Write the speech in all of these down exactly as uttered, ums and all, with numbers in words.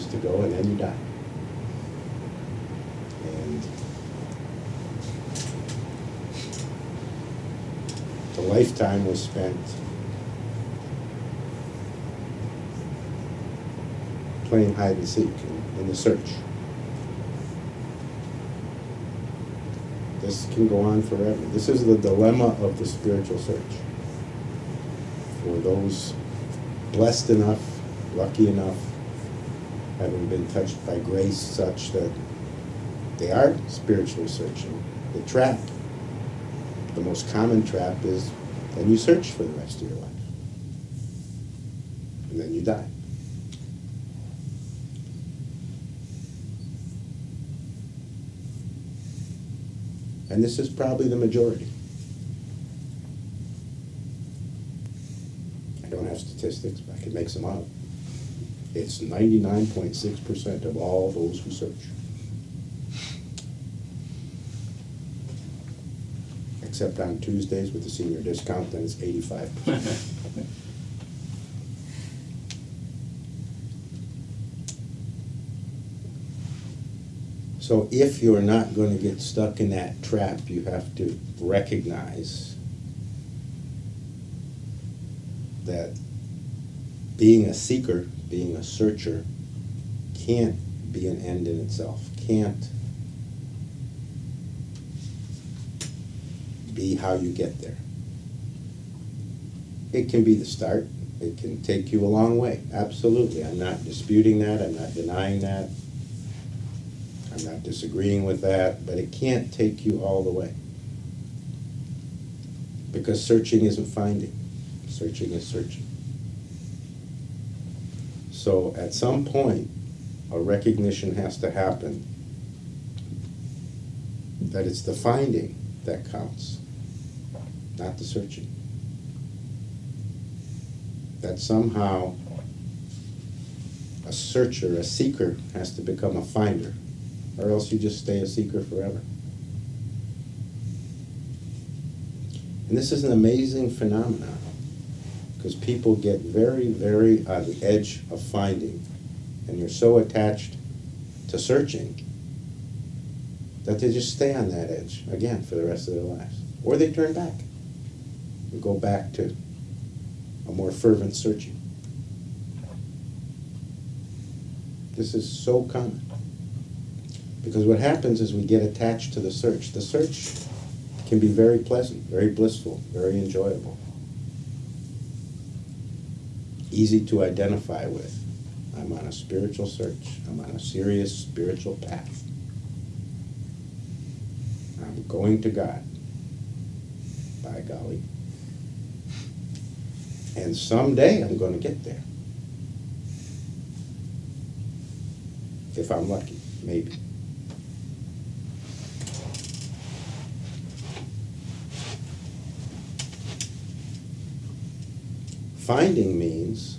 to go, and then you die. And the lifetime was spent playing hide and seek in, in the search. This can go on forever. This is the dilemma of the spiritual search. For those blessed enough, lucky enough, having been touched by grace such that they are spiritually searching. The trap, the most common trap is, then you search for the rest of your life. And then you die. And this is probably the majority. I don't have statistics, but I can make some up. It's ninety-nine point six percent of all those who search. Except on Tuesdays with the senior discount, then it's eighty-five percent. So if you're not going to get stuck in that trap, you have to recognize that being a seeker, being a searcher, can't be an end in itself, can't be how you get there. It can be the start. It can take you a long way. Absolutely. I'm not disputing that. I'm not denying that. I'm not disagreeing with that, but it can't take you all the way. Because searching isn't finding. Searching is searching. So at some point, a recognition has to happen that it's the finding that counts, not the searching. That somehow a searcher, a seeker, has to become a finder, or else you just stay a seeker forever. And this is an amazing phenomenon, because people get very, very on the edge of finding, and you're so attached to searching that they just stay on that edge, again, for the rest of their lives. Or they turn back and go back to a more fervent searching. This is so common. Because what happens is we get attached to the search. The search can be very pleasant, very blissful, very enjoyable. Easy to identify with. I'm on a spiritual search. I'm on a serious spiritual path. I'm going to God. By golly. And someday I'm going to get there. If I'm lucky, maybe. Finding means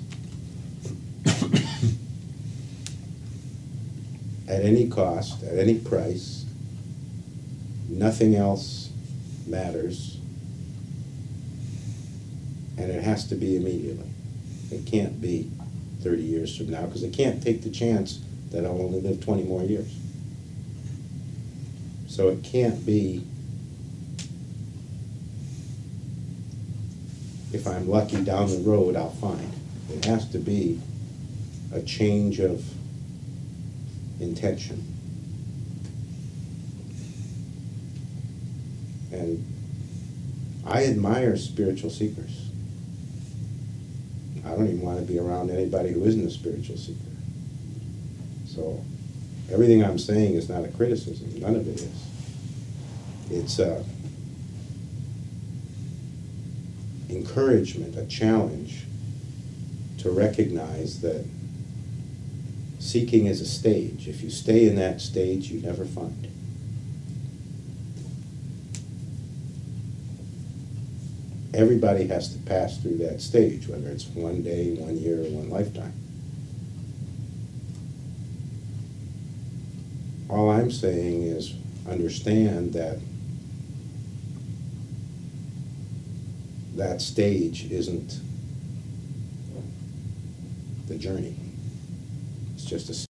at any cost, at any price, nothing else matters, and it has to be immediately. It can't be thirty years from now, because it can't take the chance that I'll only live twenty more years. So it can't be, if I'm lucky down the road, I'll find. It has to be a change of intention. And I admire spiritual seekers. I don't even want to be around anybody who isn't a spiritual seeker. So everything I'm saying is not a criticism. None of it is. It's a encouragement, a challenge to recognize that seeking is a stage. If you stay in that stage, you never find. Everybody has to pass through that stage, whether it's one day, one year, or one lifetime. All I'm saying is understand that that stage isn't the journey. It's just a